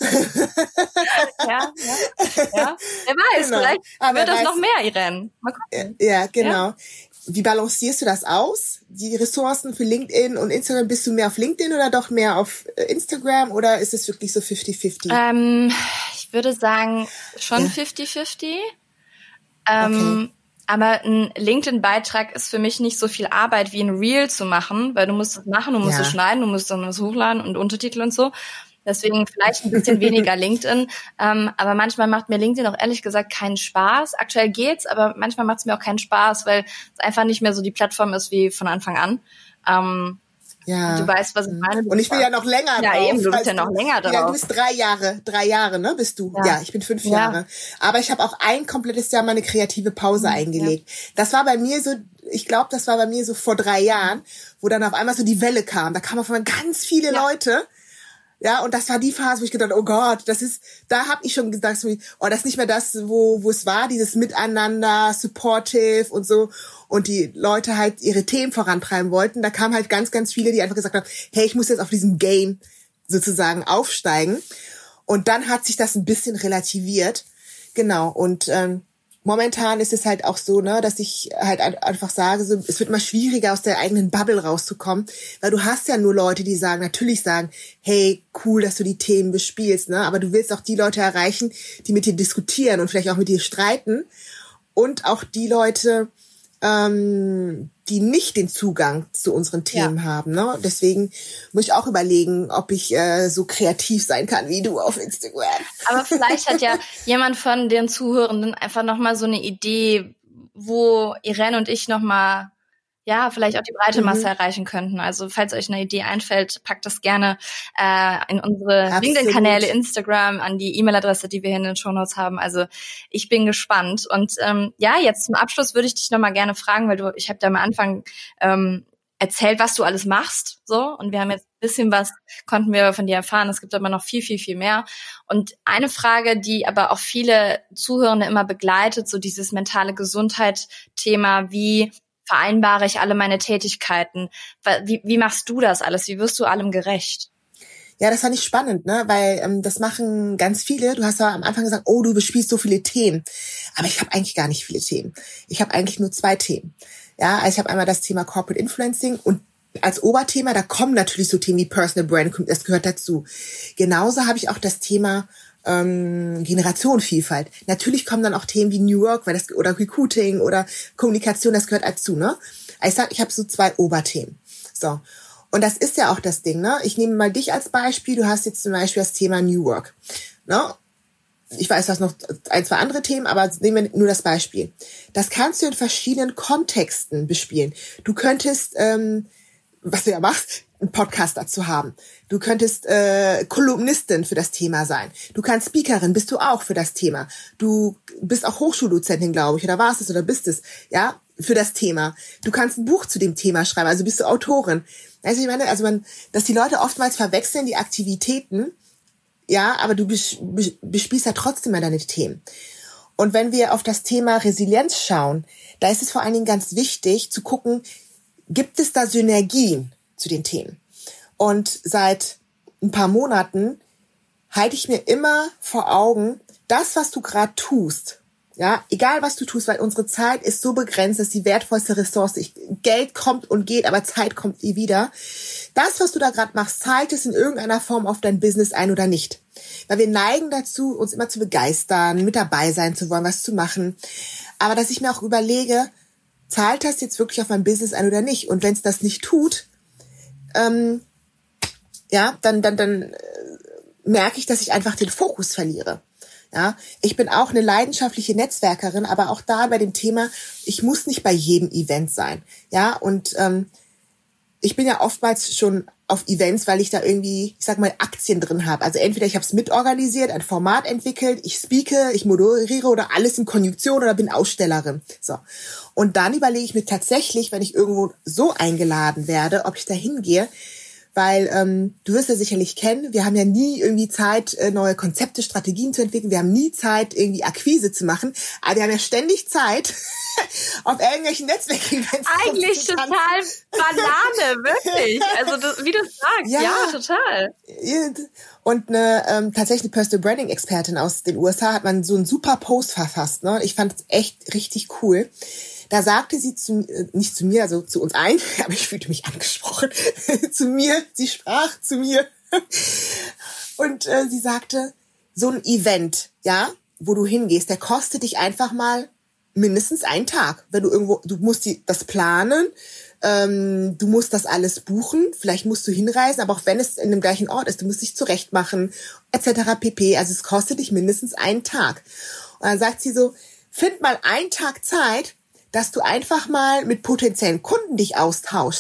Ja. Wer weiß, genau. Vielleicht wird das noch mehr, Irene. Mal gucken. Ja, genau. Ja. Wie balancierst du das aus? Die Ressourcen für LinkedIn und Instagram, bist du mehr auf LinkedIn oder doch mehr auf Instagram oder ist es wirklich so 50-50? Ich würde sagen, schon 50-50. Okay. Aber ein LinkedIn-Beitrag ist für mich nicht so viel Arbeit wie ein Reel zu machen, weil du musst es machen, du musst es schneiden, du musst dann was hochladen und Untertitel und so. Deswegen vielleicht ein bisschen weniger LinkedIn. Aber manchmal macht mir LinkedIn auch ehrlich gesagt keinen Spaß. Aktuell geht's, aber manchmal macht es mir auch keinen Spaß, weil es einfach nicht mehr so die Plattform ist wie von Anfang an. Ja. Und du weißt, was ich meine. Und ich bin ja noch länger drauf. Ja, eben, du bist ja noch länger drauf. Du bist 3 Jahre, ne, bist du? Ja, ich bin 5 Jahre. Aber ich habe auch ein komplettes Jahr mal eine kreative Pause eingelegt. Das war bei mir so, ich glaube, das war bei mir so vor 3 Jahren, wo dann auf einmal so die Welle kam. Da kamen auf einmal ganz viele Leute. Ja, und das war die Phase, wo ich gedacht, oh Gott, da habe ich schon gesagt, oh, das ist nicht mehr das, wo es war, dieses Miteinander, supportive und so, und die Leute halt ihre Themen vorantreiben wollten. Da kamen halt ganz, ganz viele, die einfach gesagt haben, hey, ich muss jetzt auf diesem Game sozusagen aufsteigen. Und dann hat sich das ein bisschen relativiert. Genau, und momentan ist es halt auch so, ne, dass ich halt einfach sage, so, es wird immer schwieriger, aus der eigenen Bubble rauszukommen, weil du hast ja nur Leute, die natürlich sagen, hey, cool, dass du die Themen bespielst, ne, aber du willst auch die Leute erreichen, die mit dir diskutieren und vielleicht auch mit dir streiten, und auch die Leute, die nicht den Zugang zu unseren Themen haben, ne? Deswegen muss ich auch überlegen, ob ich so kreativ sein kann wie du auf Instagram. Aber vielleicht hat ja jemand von den Zuhörenden einfach nochmal so eine Idee, wo Irene und ich nochmal, vielleicht auch die breite Masse erreichen könnten. Also falls euch eine Idee einfällt, packt das gerne in unsere LinkedIn-Kanäle, Instagram, an die E-Mail-Adresse, die wir hier in den Shownotes haben. Also ich bin gespannt. Und jetzt zum Abschluss würde ich dich nochmal gerne fragen, weil ich habe da am Anfang erzählt, was du alles machst, so, und wir haben jetzt ein bisschen was, konnten wir von dir erfahren. Es gibt aber noch viel, viel, viel mehr. Und eine Frage, die aber auch viele Zuhörende immer begleitet, so dieses mentale Gesundheit-Thema, wie vereinbare ich alle meine Tätigkeiten? Wie machst du das alles? Wie wirst du allem gerecht? Ja, das fand ich spannend, ne, weil das machen ganz viele. Du hast ja am Anfang gesagt, oh, du bespielst so viele Themen. Aber ich habe eigentlich gar nicht viele Themen. Ich habe eigentlich nur 2 Themen. Ja, also ich habe einmal das Thema Corporate Influencing, und als Oberthema, da kommen natürlich so Themen wie Personal Brand, das gehört dazu. Genauso habe ich auch das Thema Generationenvielfalt. Natürlich kommen dann auch Themen wie New Work, oder Recruiting oder Kommunikation, das gehört dazu, ne? Ich sag, ich habe so 2 Oberthemen. So. Und das ist ja auch das Ding, ne? Ich nehme mal dich als Beispiel. Du hast jetzt zum Beispiel das Thema New Work, ne? Ich weiß, du hast noch 1, 2 andere Themen, aber nehmen wir nur das Beispiel. Das kannst du in verschiedenen Kontexten bespielen. Du könntest, was du ja machst, einen Podcast dazu haben. Du könntest Kolumnistin für das Thema sein. Du kannst Speakerin, bist du auch für das Thema. Du bist auch Hochschuldozentin, glaube ich, oder warst es oder bist es, ja, für das Thema. Du kannst ein Buch zu dem Thema schreiben, also bist du Autorin. Also ich meine, dass die Leute oftmals verwechseln die Aktivitäten, ja, aber du bespielst ja trotzdem mal deine Themen. Und wenn wir auf das Thema Resilienz schauen, da ist es vor allen Dingen ganz wichtig zu gucken, gibt es da Synergien zu den Themen? Und seit ein paar Monaten halte ich mir immer vor Augen, das, was du gerade tust, ja, egal was du tust, weil unsere Zeit ist so begrenzt, das ist die wertvollste Ressource. Geld kommt und geht, aber Zeit kommt nie wieder. Das, was du da gerade machst, zahlt es in irgendeiner Form auf dein Business ein oder nicht. Weil wir neigen dazu, uns immer zu begeistern, mit dabei sein zu wollen, was zu machen. Aber dass ich mir auch überlege, zahlt das jetzt wirklich auf mein Business ein oder nicht? Und wenn es das nicht tut, dann merke ich, dass ich einfach den Fokus verliere. Ja, ich bin auch eine leidenschaftliche Netzwerkerin, aber auch da bei dem Thema, ich muss nicht bei jedem Event sein. Ja, und ich bin ja oftmals schon auf Events, weil ich da irgendwie, ich sag mal, Aktien drin habe. Also entweder ich habe es mitorganisiert, ein Format entwickelt, ich speake, ich moderiere oder alles in Konjunktion oder bin Ausstellerin. So. Und dann überlege ich mir tatsächlich, wenn ich irgendwo so eingeladen werde, ob ich da hingehe, weil du wirst ja sicherlich kennen, wir haben ja nie irgendwie Zeit, neue Konzepte, Strategien zu entwickeln. Wir haben nie Zeit, irgendwie Akquise zu machen. Aber wir haben ja ständig Zeit, auf irgendwelchen Netzwerkevents. Eigentlich total Banane, wirklich. Also wie du es sagst, ja, total. Und tatsächlich eine Personal Branding Expertin aus den USA hat man so einen super Post verfasst. Ne? Ich fand es echt richtig cool. Da sagte sie nicht zu mir, also zu uns allen, aber ich fühlte mich angesprochen, zu mir, sie sprach zu mir. Und sie sagte, so ein Event, ja, wo du hingehst, der kostet dich einfach mal mindestens einen Tag. Wenn du musst das planen, du musst das alles buchen, vielleicht musst du hinreisen, aber auch wenn es in dem gleichen Ort ist, du musst dich zurechtmachen, etc. pp. Also es kostet dich mindestens einen Tag. Und dann sagt sie so, find mal einen Tag Zeit, dass du einfach mal mit potenziellen Kunden dich austauschst.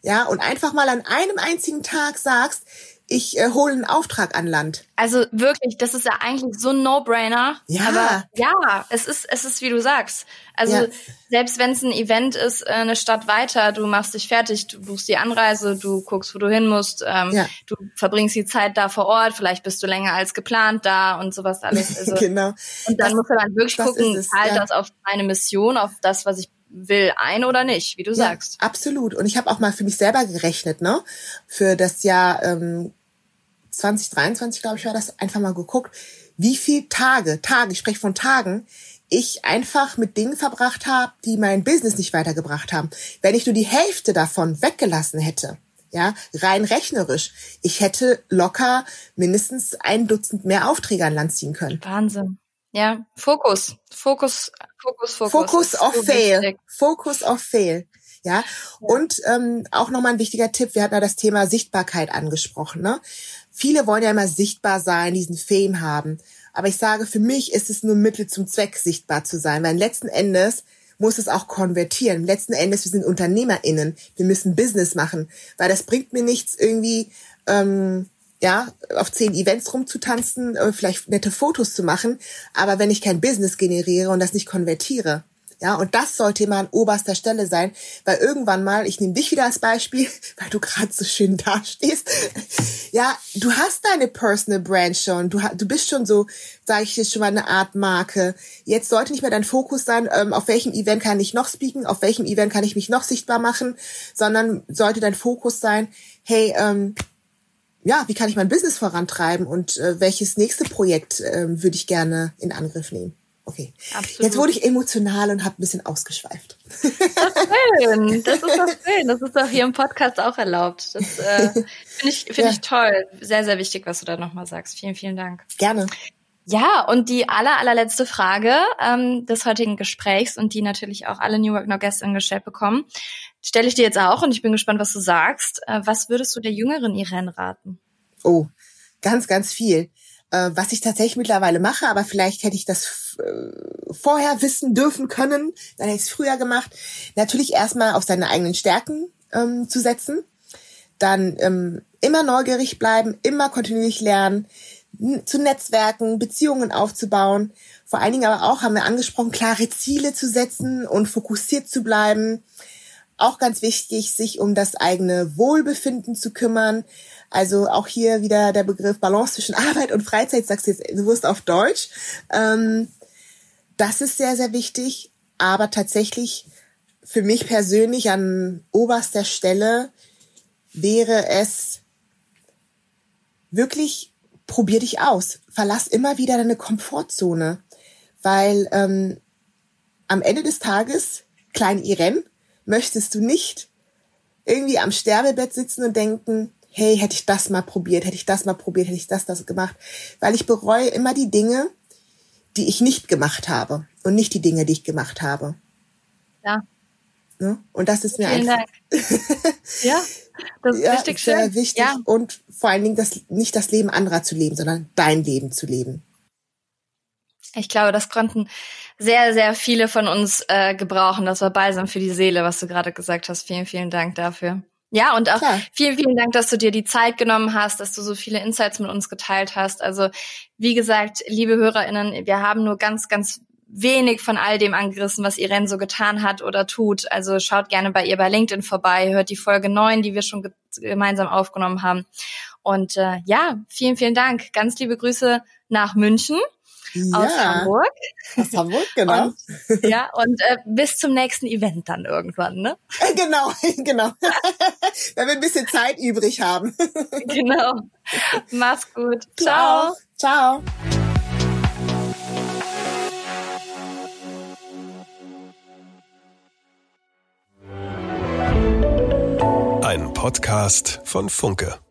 Ja, und einfach mal an einem einzigen Tag sagst, ich hole einen Auftrag an Land. Also wirklich, das ist ja eigentlich so ein No-Brainer. Ja. Aber ja, es ist wie du sagst. Also selbst wenn es ein Event ist, eine Stadt weiter, du machst dich fertig, du buchst die Anreise, du guckst, wo du hin musst, du verbringst die Zeit da vor Ort, vielleicht bist du länger als geplant da und sowas alles. Also, Genau. Und dann musst du dann wirklich gucken, zahlt das auf meine Mission, auf das, was ich will, ein oder nicht, wie du sagst. Absolut. Und ich habe auch mal für mich selber gerechnet, ne? Für das Jahr 2023, glaube ich, war das, einfach mal geguckt, wie viel Tage, ich spreche von Tagen, ich einfach mit Dingen verbracht habe, die mein Business nicht weitergebracht haben. Wenn ich nur die Hälfte davon weggelassen hätte, ja, rein rechnerisch, ich hätte locker mindestens 1 Dutzend mehr Aufträge an Land ziehen können. Wahnsinn. Ja, Fokus of fail. Focus of fail. Ja. Und auch nochmal ein wichtiger Tipp, wir hatten ja das Thema Sichtbarkeit angesprochen. Ne? Viele wollen ja immer sichtbar sein, diesen Fame haben. Aber ich sage, für mich ist es nur Mittel zum Zweck, sichtbar zu sein. Weil letzten Endes muss es auch konvertieren. Letzten Endes, wir sind UnternehmerInnen. Wir müssen Business machen. Weil das bringt mir nichts, irgendwie auf 10 Events rumzutanzen, vielleicht nette Fotos zu machen, aber wenn ich kein Business generiere und das nicht konvertiere, ja, und das sollte immer an oberster Stelle sein, weil irgendwann mal, ich nehme dich wieder als Beispiel, weil du gerade so schön dastehst, ja, du hast deine Personal Brand schon, du bist schon so, sage ich jetzt schon mal, eine Art Marke. Jetzt sollte nicht mehr dein Fokus sein, auf welchem Event kann ich noch speaken, auf welchem Event kann ich mich noch sichtbar machen, sondern sollte dein Fokus sein, hey, wie kann ich mein Business vorantreiben und welches nächste Projekt würde ich gerne in Angriff nehmen? Okay, absolut. Jetzt wurde ich emotional und habe ein bisschen ausgeschweift. Das ist schön. Das ist doch hier im Podcast auch erlaubt. Das finde ich toll. Sehr, sehr wichtig, was du da nochmal sagst. Vielen, vielen Dank. Gerne. Ja, und die allerletzte Frage des heutigen Gesprächs und die natürlich auch alle New Work Now Gästinnen gestellt bekommen, stelle ich dir jetzt auch und ich bin gespannt, was du sagst. Was würdest du der jüngeren Irene raten? Oh, ganz, ganz viel. Was ich tatsächlich mittlerweile mache, aber vielleicht hätte ich das vorher wissen dürfen können, dann hätte ich es früher gemacht. Natürlich erstmal auf seine eigenen Stärken zu setzen, dann immer neugierig bleiben, immer kontinuierlich lernen, zu netzwerken, Beziehungen aufzubauen, vor allen Dingen aber auch, haben wir angesprochen, klare Ziele zu setzen und fokussiert zu bleiben. Auch ganz wichtig, sich um das eigene Wohlbefinden zu kümmern. Also auch hier wieder der Begriff Balance zwischen Arbeit und Freizeit, sagst du jetzt bewusst auf Deutsch. Das ist sehr, sehr wichtig. Aber tatsächlich für mich persönlich an oberster Stelle wäre es wirklich, probier dich aus. Verlass immer wieder deine Komfortzone. Weil am Ende des Tages, kleine Irene, möchtest du nicht irgendwie am Sterbebett sitzen und denken, hey, hätte ich das mal probiert, hätte ich das gemacht. Weil ich bereue immer die Dinge, die ich nicht gemacht habe und nicht die Dinge, die ich gemacht habe. Ja. Ne? Und das ist mir Vielen einfach... Dank. Ja, das ist richtig schön. Sehr wichtig. Ja. Und vor allen Dingen nicht das Leben anderer zu leben, sondern dein Leben zu leben. Ich glaube, das konnten sehr, sehr viele von uns gebrauchen. Das war Balsam für die Seele, was du gerade gesagt hast. Vielen, vielen Dank dafür. Ja, und auch vielen, vielen Dank, dass du dir die Zeit genommen hast, dass du so viele Insights mit uns geteilt hast. Also, wie gesagt, liebe HörerInnen, wir haben nur ganz, ganz wenig von all dem angerissen, was Irene so getan hat oder tut. Also schaut gerne bei ihr bei LinkedIn vorbei, hört die Folge 9, die wir schon gemeinsam aufgenommen haben. Und vielen, vielen Dank. Ganz liebe Grüße nach München. Aus Hamburg. Aus Hamburg, genau. Und bis zum nächsten Event dann irgendwann, ne? Genau. Wenn wir ein bisschen Zeit übrig haben. Genau. Mach's gut. Ciao. Ciao. Ein Podcast von Funke.